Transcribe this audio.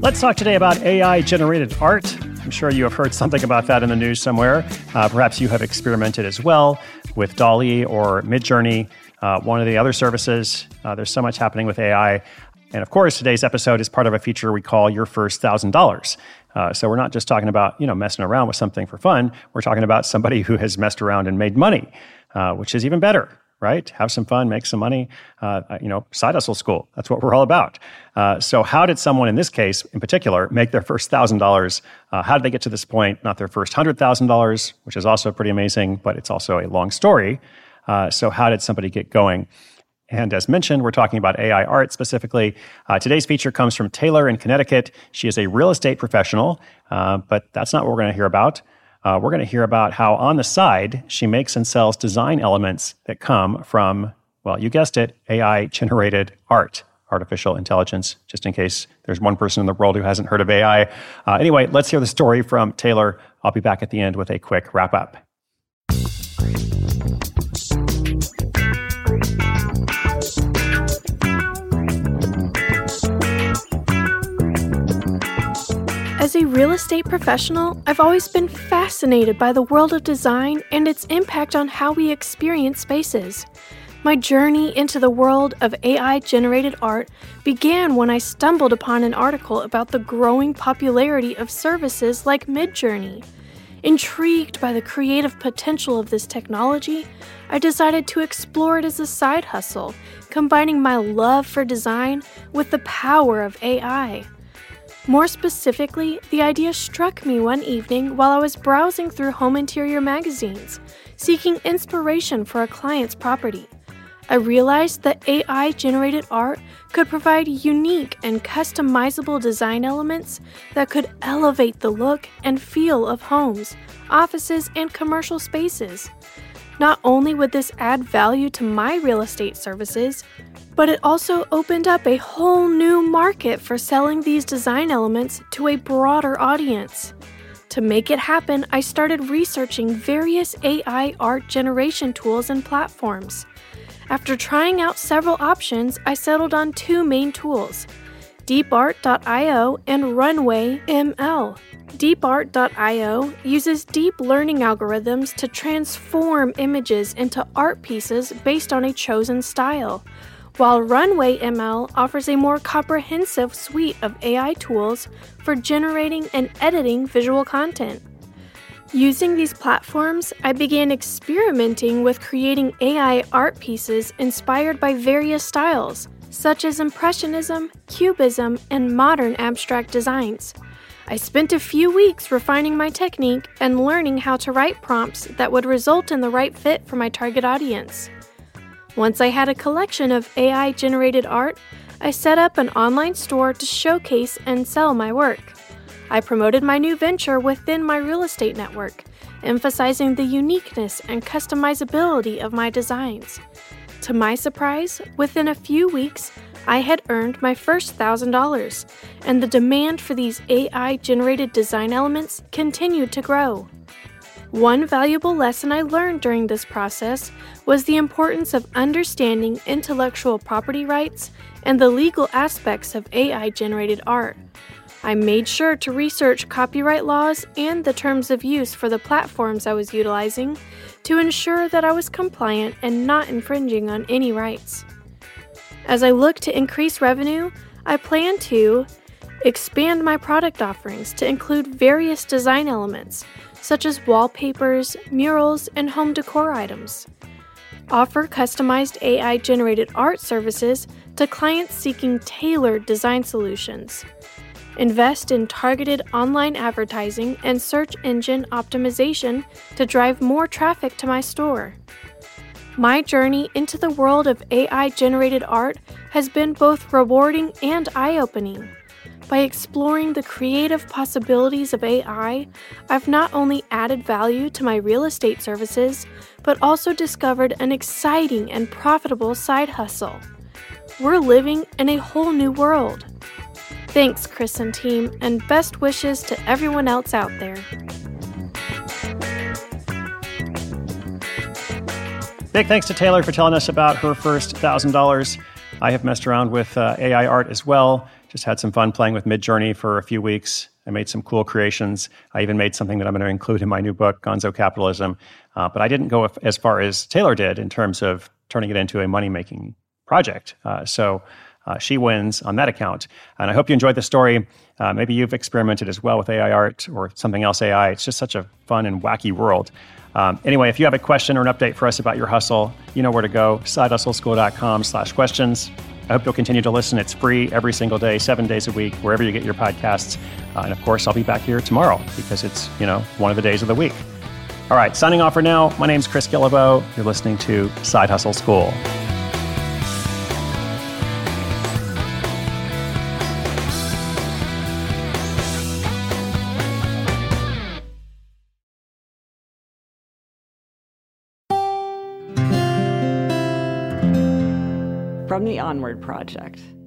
Let's talk today about AI-generated art. I'm sure you have heard something about that in the news somewhere. Perhaps you have experimented as well with DALL-E or Midjourney, one of the other services. There's so much happening with AI. And of course, today's episode is part of a feature we call Your First $1,000. So we're not just talking about, messing around with something for fun. We're talking about somebody who has messed around and made money, which is even better, right? Have some fun, make some money, side hustle school. That's what we're all about. So how did someone in this case, in particular, make their first $1,000? How did they get to this point? Not their first $100,000, which is also pretty amazing, but it's also a long story. So how did somebody get going? And as mentioned, we're talking about AI art specifically. Today's feature comes from Taylor in Connecticut. She is a real estate professional, but that's not what we're going to hear about. We're going to hear about how on the side, she makes and sells design elements that come from, well, you guessed it, AI-generated art, artificial intelligence, just in case there's one person in the world who hasn't heard of AI. Anyway, let's hear the story from Taylor. I'll be back at the end with a quick wrap-up. As a real estate professional, I've always been fascinated by the world of design and its impact on how we experience spaces. My journey into the world of AI-generated art began when I stumbled upon an article about the growing popularity of services like Midjourney. Intrigued by the creative potential of this technology, I decided to explore it as a side hustle, combining my love for design with the power of AI. More specifically, the idea struck me one evening while I was browsing through home interior magazines, seeking inspiration for a client's property. I realized that AI-generated art could provide unique and customizable design elements that could elevate the look and feel of homes, offices, and commercial spaces. Not only would this add value to my real estate services, but it also opened up a whole new market for selling these design elements to a broader audience. To make it happen, I started researching various AI art generation tools and platforms. After trying out several options, I settled on two main tools, DeepArt.io and Runway ML. DeepArt.io uses deep learning algorithms to transform images into art pieces based on a chosen style, while Runway ML offers a more comprehensive suite of AI tools for generating and editing visual content. Using these platforms, I began experimenting with creating AI art pieces inspired by various styles, such as Impressionism, Cubism, and modern abstract designs. I spent a few weeks refining my technique and learning how to write prompts that would result in the right fit for my target audience. Once I had a collection of AI-generated art, I set up an online store to showcase and sell my work. I promoted my new venture within my real estate network, emphasizing the uniqueness and customizability of my designs. To my surprise, within a few weeks, I had earned my first $1,000, and the demand for these AI-generated design elements continued to grow. One valuable lesson I learned during this process was the importance of understanding intellectual property rights and the legal aspects of AI-generated art. I made sure to research copyright laws and the terms of use for the platforms I was utilizing to ensure that I was compliant and not infringing on any rights. As I look to increase revenue, I plan to expand my product offerings to include various design elements, such as wallpapers, murals, and home decor items. Offer customized AI-generated art services to clients seeking tailored design solutions. Invest in targeted online advertising and search engine optimization to drive more traffic to my store. My journey into the world of AI-generated art has been both rewarding and eye-opening. By exploring the creative possibilities of AI, I've not only added value to my real estate services, but also discovered an exciting and profitable side hustle. We're living in a whole new world. Thanks, Chris and team, and best wishes to everyone else out there. Big thanks to Taylor for telling us about her first $1,000. I have messed around with AI art as well. Just had some fun playing with Midjourney for a few weeks. I made some cool creations. I even made something that I'm going to include in my new book, Gonzo Capitalism. But I didn't go as far as Taylor did in terms of turning it into a money-making project. So she wins on that account. And I hope you enjoyed the story. Maybe you've experimented as well with AI art or something else AI. It's just such a fun and wacky world. Anyway, if you have a question or an update for us about your hustle, you know where to go, sidehustleschool.com/questions. I hope you'll continue to listen. It's free every single day, 7 days a week, wherever you get your podcasts. And of course, I'll be back here tomorrow because it's, one of the days of the week. All right, signing off for now. My name's Chris Guillebeau. You're listening to Side Hustle School. From the Onward Project.